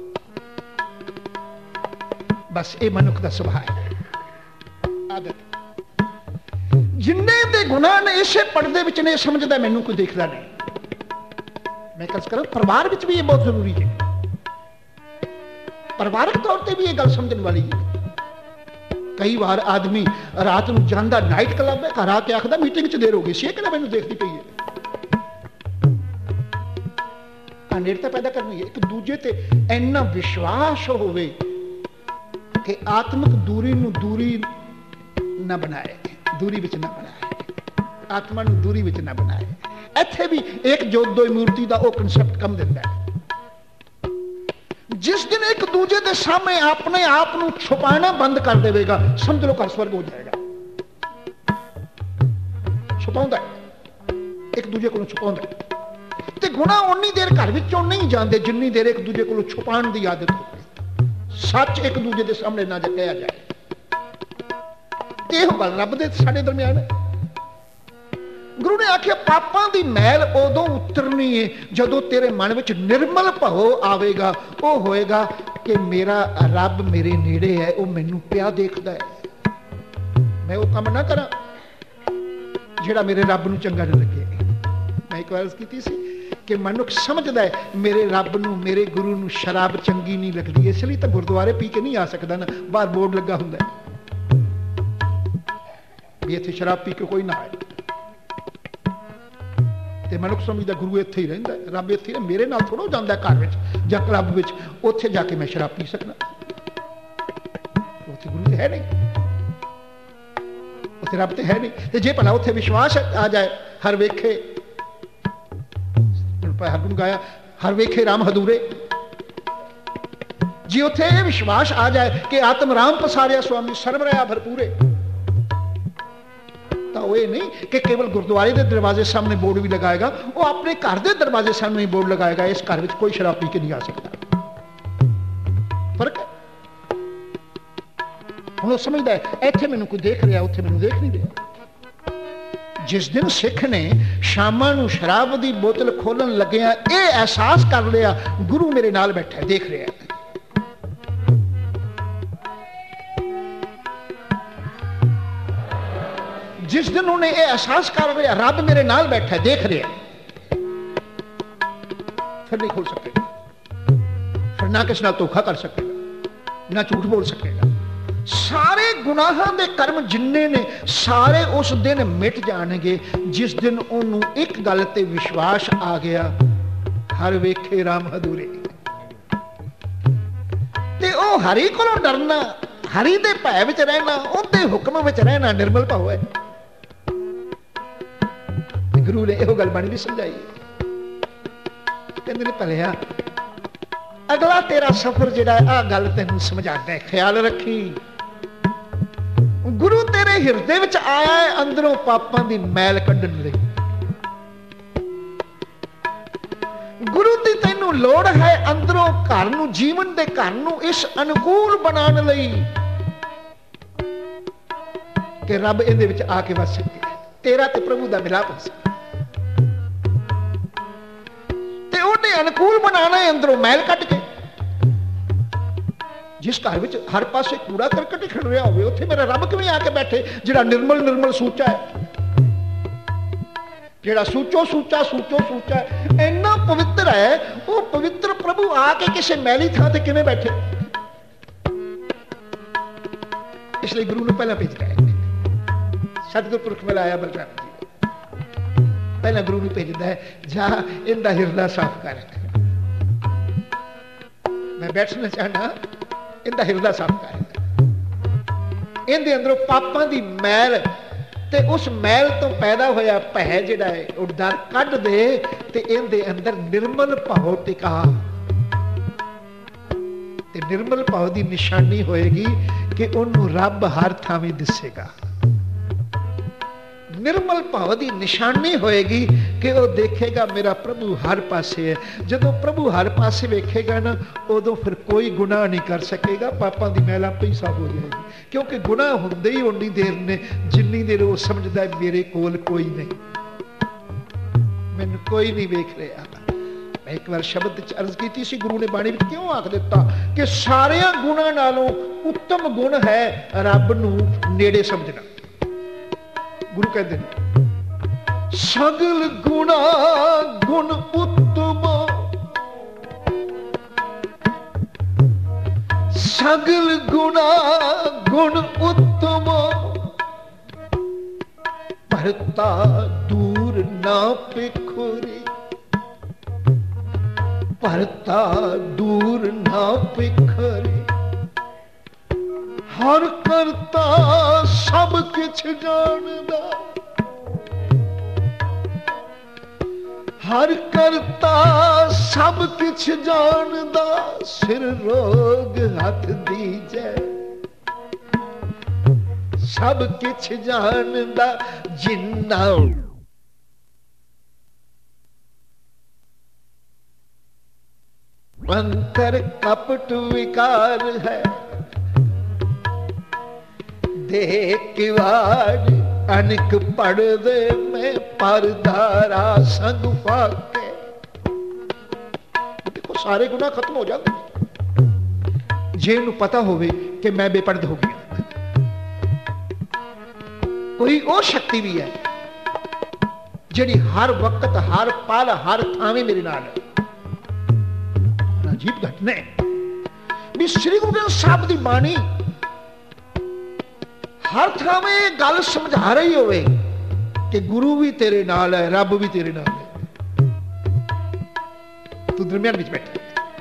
बस ये मनुख का स्वभाव है, आदत। जिन्ने दे गुनाह ने इसे पर्दे विच ने समझदा मैनू कोई देखदा नहीं। मैं कस करा परिवार विच भी ये बहुत जरूरी है, परिवारक तौर पर भी ये गल समझने वाली है। कई बार आदमी रात को जाता नाइट क्लब है, घर आके आखदा मीटिंग च देर हो गई सी, मैनू देखती पई है। अनेरता पैदा करनी है, एक दूजे ते इन्ना विश्वास होवे कि आत्मिक दूरी नू दूरी ना बनाए, दूरी विच ना बनाए, आत्मा नू दूरी विच ना बनाए। इत्थे भी एक जोत दो मूर्ति का वो कंसेप्ट कम दिंदा है। जिस दिन एक दूजे के सामने अपने आप को छुपाना बंद कर देगा, समझ लो घर स्वर्ग हो जाएगा। छुपाउंदा एक दूजे को छुपाउंदा ते गुनाह उन्नी देर घर विचों नहीं जाते जिन्नी देर एक दूजे को छुपाने की आदत हो, सच एक दूजे के सामने ना कहा जाए। यह गल रब दे साडे दरम्यान है। गुरु ने आखिया पापां दी मैल उदों उतरनी है जदों तेरे मन विच निर्मल भाव आवेगा। वो होएगा कि मेरा रब मेरे नेड़े है, वो मैनू पिया देखदा है, मैं वो काम ना करा जिहड़ा मेरे रब नू चंगा ना लगे। मैं एक बार कीती सी कि मनुख समझदा है मेरे रब नू मेरे गुरु नू शराब चंगी नहीं लगती, इसलिए तो गुरुद्वारे पी के नहीं आ सकता ना, बाहर बोर्ड लगा हुंदा है भी इत्थे शराब पी के कोई ना आए। ते मनुख समझदा गुरु इत्थे ही रहिंदा है, रब इत्थे मेरे नाल थोड़ा जांदा घर विच जां क्लब विच, उत्थे जाके मैं शराब पी सकना, उत्थे गुरु तो है नहीं, उत्थे रब तो है नहीं। ते जे भला उत्थे विश्वास आ जाए, हर वेखे हर गाया हर वेखे राम हदूरे, जी उत्थे ये विश्वास आ जाए कि आत्म राम पसारिया स्वामी सर्व रहा भरपूरे, तो वो नहीं कि केवल गुरुद्वारे के दरवाजे सामने बोर्ड भी लगाएगा, वो अपने घर के दरवाजे सामने बोर्ड लगाएगा इस घर में कोई शराब पी के नहीं आ सकता। फर्क है। हम समझदा है इत्थे मैनू कोई देख रहा, उत्थे मैनू देख नहीं रहा। जिस दिन सिख ने शामां नू शराब की बोतल खोलन लग्या ये एहसास कर लिया गुरु मेरे नाल बैठा है, देख रहा है, जिस दिन उन्हें यह एहसास कर लिया रब मेरे नाल बैठा है, देख रहा है, फिर नहीं खोल सकेगा, फिर ना किसी नाल धोखा कर सकेगा, ना झूठ बोल सकेगा। सारे गुनाहां दे कर्म जिन्ने ने सारे उस दिन मिट जाणगे जिस दिन ओनू एक गल ते विश्वास आ गया, हर वेखे राम हदूरे। ते ओ हरि कोलों डरना, हरि दे भय विच रहना, उहदे हुक्म विच रहना निर्मल भाव है। गुरु ने यह गल बाणी भी समझाई, कहंदे ने भलिया अगला तेरा सफर जिहड़ा आ गल तैनूं समझांदा है, ख्याल रखी। गुरु तेरे हिरदे विच आया है अंदरों पापां दी मैल कड्ढण लई। गुरु दी तैनूं लोड़ है अंदरों घर नूं, जीवन दे घर नूं इस अनुकूल बनाने लई कि रब इहदे विच आके वस सके, तेरा ते प्रभु दा मिलाप हो सके। ते उहने अनुकूल बनाना है अंदरों मैल कट के। जिस घर विच हर पासे कूड़ा करकट खड़ रहा होवे, उत्थे मेरा रब किवें आके बैठे जिहड़ा निर्मल निर्मल सूचा है, जिहड़ा सूचो सूचा सूचो सूचा है, इन्ना पवित्र है। वो पवित्र प्रभु आके किसी मैली थां ते किवें बैठे? इसलिए गुरु ने पहला भेजना है, सतगुर पुरख मिलाया बलराम जी, पहला गुरु ने भेजता है, जा इनका हिरदा साफ कर। मैं बैठना चाहना, इनका हिरदा साफ कर, इनके अंदरों पापां दी मैल ते उस मैल तो पैदा होया भय जिहड़ा है वो डर कढ दे, ते इनके अंदर निर्मल भाव टिका। ते निर्मल भाव की निशानी होएगी कि उन्होंने रब हर थावें दिसेगा। निर्मल भाव की निशानी होएगी कि वह देखेगा मेरा प्रभु हर पासे है। जदों प्रभु हर पासे वेखेगा ना, उदों फिर कोई गुनाह नहीं कर सकेगा, पापां दी मैल आपे ही साफ हो जाएगी। क्योंकि गुनाह हुंदे ही उन्नी देर ने जिन्नी देर वो समझदा है मेरे कोल कोई नहीं, मैनूं कोई नहीं वेख रहा। मैं एक बार शब्द च अर्ज की सी, गुरु ने बाणी विच क्यों आख दिता कि सारियां गुणां नालों उत्तम गुण है रब नूं नेड़े समझना। गुरु कहते हैं सगल गुणा गुण उत्तम, सगल गुणा गुण उत्तम, भरता दूर ना पिखुरी, भरता दूर ना पिखरी, हर करता सब किछ जानदा, हर करता सब किछ जानदा, सिर रोग हथ दीजै, सब किछ जानदा जिन्ना अंतर कपट विकार है, देख किवाड़ अनक पड़दे में परदारा संग फाके। देखो सारे गुनाह खत्म हो जाते जे नूं पता होवे कि मैं बेपरद हो गया। कोई और शक्ति भी है जिहड़ी हर वक्त हर पल हर थावें मेरे नाल है। अजीब घटना है भी श्री गुरु ग्रंथ साहिब दी बाणी हर थावें गल समझा रही होवे कि गुरु भी तेरे नाल है, रब भी तेरे नाल है, तू दरमियान विच बैठा।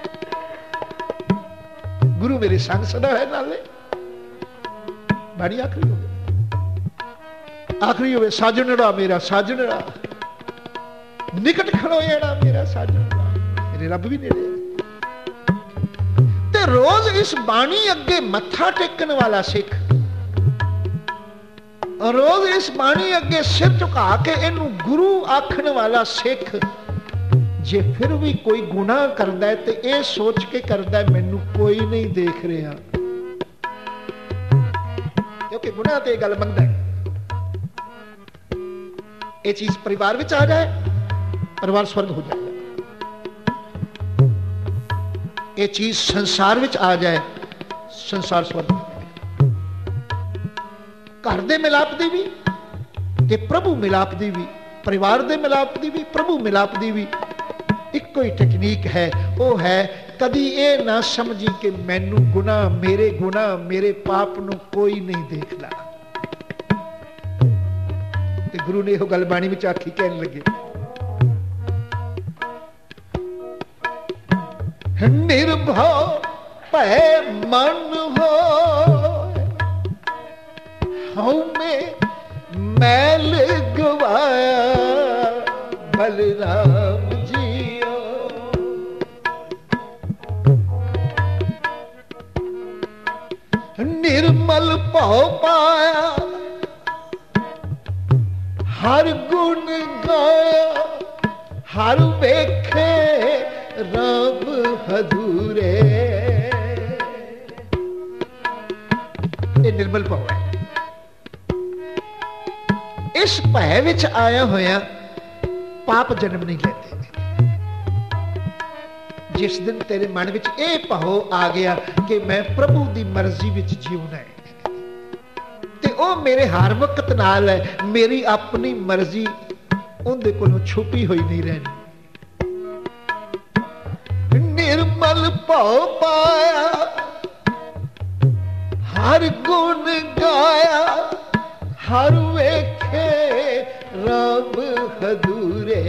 गुरु मेरे संग सदा है नाले। बाणी आखरी होवे, आखरी होवे साजनड़ा मेरा साजनड़ा, निकट खड़ोएड़ा मेरा साजनड़ा, मेरे रब भी नेड़े। ते रोज इस बाणी अगे मत्था टेकन वाला सिख, रोज इस बाणी अगे सिर झुका के इनू गुरु आखन वाला सिख जे फिर भी कोई गुनाह करदा है ते ये सोच के करदा है मैनू कोई नहीं देख रहा, क्योंकि गुनाह ते गल मंगदा है। ये चीज परिवार विच आ जाए, परिवार स्वर्ग हो जाएगा। ये चीज संसार विच आ जाए, संसार स्वर्ग हो जाएगा। घर दे मिलाप दी भी ते प्रभु मिलाप दी भी, परिवार दे मिलाप दी भी, प्रभु मिलाप दी भी इक्को ही टेक्निक है, वो है कदी ये ना समझी कि मैनू गुनाह, मेरे गुनाह, मेरे पाप नू कोई नहीं देखदा। ते गुरु ने यह गल बाणी विच आखी, कहन लगे निर्भव भय मन हो हूं में मैल गवाया बलराम जियो। निर्मल भव पाया हर गुण गाया, हर वेखे राम हदूरे। ये निर्मल भाव है। इस भय विच आया होया पाप जन्म नहीं लेते। जिस दिन तेरे मन विच ये भाव आ गया कि मैं प्रभु की मर्जी विच जीवना है, ते ओ मेरे हर वक्त नाल है, मेरी अपनी मर्जी उनदे कोलों छुपी हुई नहीं रहनी। निर्मल भाव पाया हर गुण गाया, हर वेखे राम हदूरे।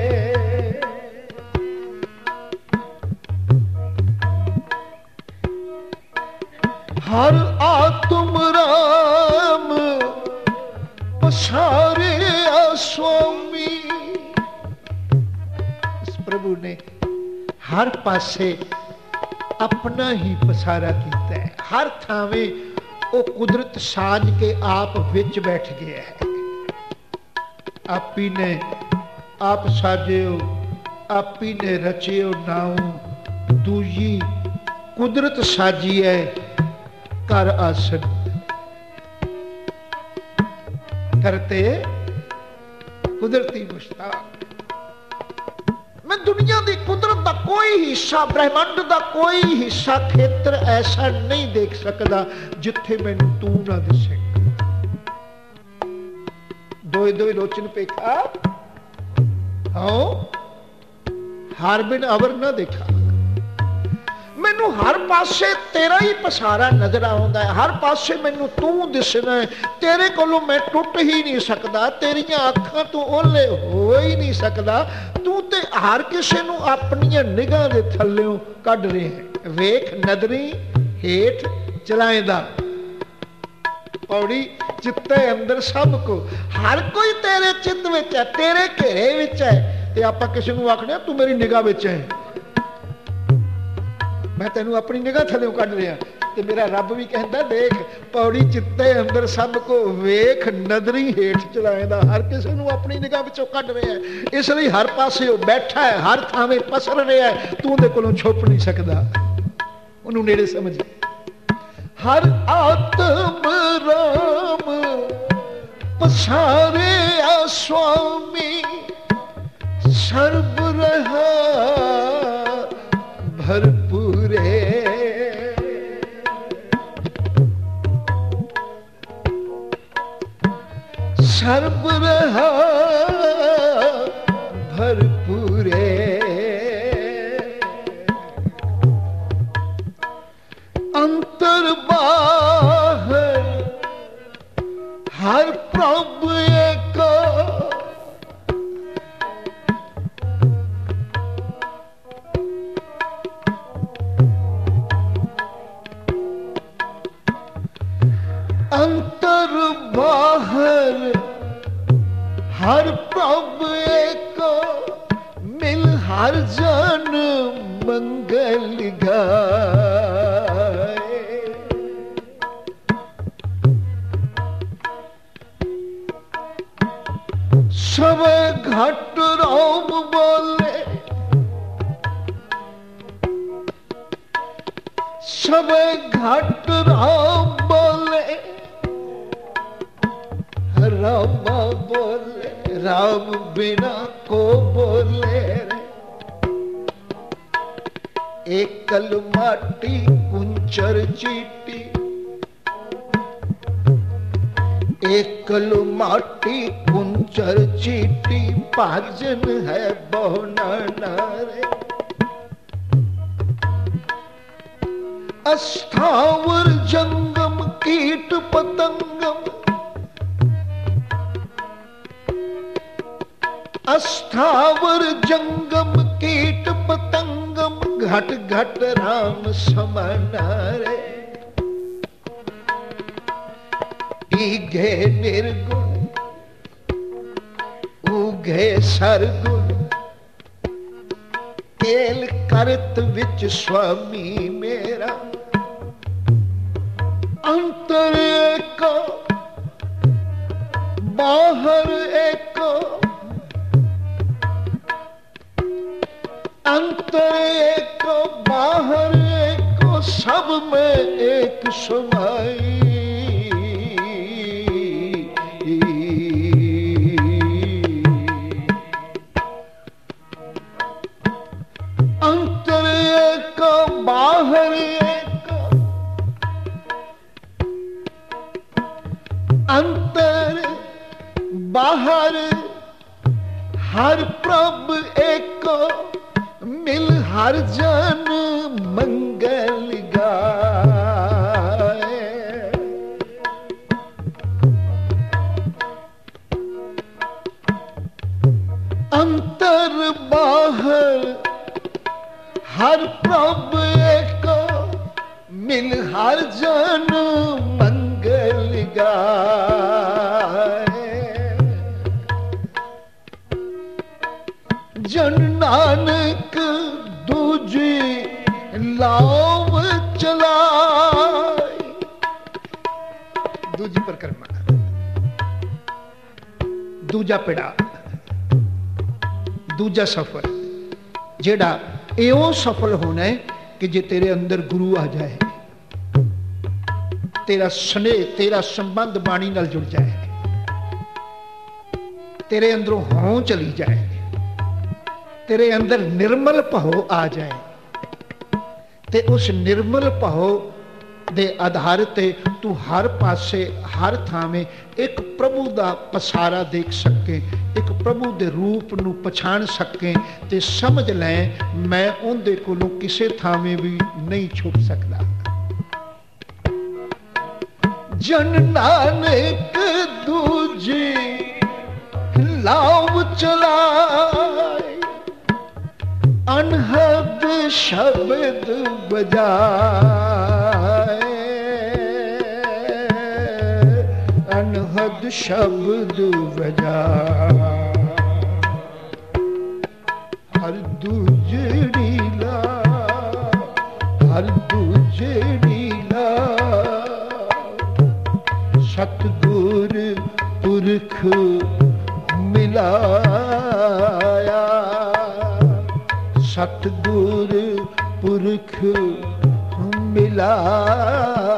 हर आत्म राम पसारे स्वामी। इस प्रभु ने हर पासे अपना ही पसारा किया है। हर थावे वो कुदरत साज के आप विच बैठ गया है। आप ही ने आप साजियो, आप ही ने रचियो नाऊ, दूजी कुदरत साजी है कर आसन। करते कुदरती मुश्ताक। मैं दुनिया की कुदरत का कोई हिस्सा, ब्रह्मांड का कोई हिस्सा, खेत्र ऐसा नहीं देख सकता जिथे मैनू तू ना दिसे। दोए दोए लोचन पेखा हाँ हर बिन अवर ना देखा। मैनू हर पासे तेरा ही पसारा नजर आउंदा है। हर पासे मैनू तू दिसना है। तेरे कोलों मैं टुट ही नहीं सकता। तेरियां अखां तो ओले हो ही नहीं सकता। तू ते हर किसे नू अपनी निगाह दे थल्लों कढ रहे हैं। वेख नदरी हेठ चलाएंदा पौड़ी चित्ते अंदर सब को। हर कोई तेरे चित्त विच है, तेरे घेरे विच है। ते आपां किसे नू आखने तू मेरी निगाह विच है, मैं तेनू अपनी निगाह थल्लों कढ रहा। ते मेरा रब भी कहता देख पौड़ी चित्ते अंदर सब को, वेख नदरी हेठ चलाएंदा। हर किसी नू अपनी निगाह विचों कढ रहा है। इसलिए हर पासे वो बैठा है, हर थावे पसर रहा है। तू उहदे कोलों छुप नहीं सकदा। उहनू नेड़े समझ। हर आत्म राम पसारे आ स्वामी, सर्ब रहा भरपूरे। सर्ब रहा भरपूरे। अंतर बाहर हर प्रभु एक। अंतर बाहर हर प्रभु एक, मिल हर जन मंगल गाए। सब घट राम बोले, सब घट राम बोले, राम बोले राम बिना को बोले। एकल माटी कुंचर चीटी, एकल माटी कुंचर चीटी भाजन है बहुना नारे। अस्थावर जंगम कीट पतंगम, अस्थावर जंगम कीट पतंगम घट घट राम समनारे। ईघे निर्गुण उघे सरगुण, केल करत विच स्वामी मेरा। अंतर एक बाहर एक, अंतर एक बाहर एक, सब में एक समाई। अंतर एक बाहर एक, अंतर बाहर हर प्रभ एक, मिल हर जन मंगल गाए। अंतर बाहर हर प्रभ एक, मिल हर जन मंगल गाए। जन नानक दूजी लाव चलाई। दूजी परिक्रमा, दूजा पिड़ा, दूजा सफर, जेड़ा एवं सफल होना है कि जे तेरे अंदर गुरु आ जाए, तेरा स्नेह तेरा संबंध बाणी नाल जुड़ जाए, तेरे अंदरों हों चली जाए, तेरे अंदर निर्मल भाव आ जाए, ते उस निर्मल भाव दे आधार ते तू हर पासे हर थावे एक प्रभु दा पसारा देख सके, एक प्रभु दे रूप नू पछाण सके, ते समझ ले मैं उहदे कोलों किसे थावे भी नहीं छुप सकदा। जन नानक दूजी लाव चलाए, अनहद शब्द बजाए, अनहद शब्द बजाए। हर दूजड़ी ला, हर दूजड़ी ला, सतगुर पुरख मिलाया। सतगुर पुरख मिलाया।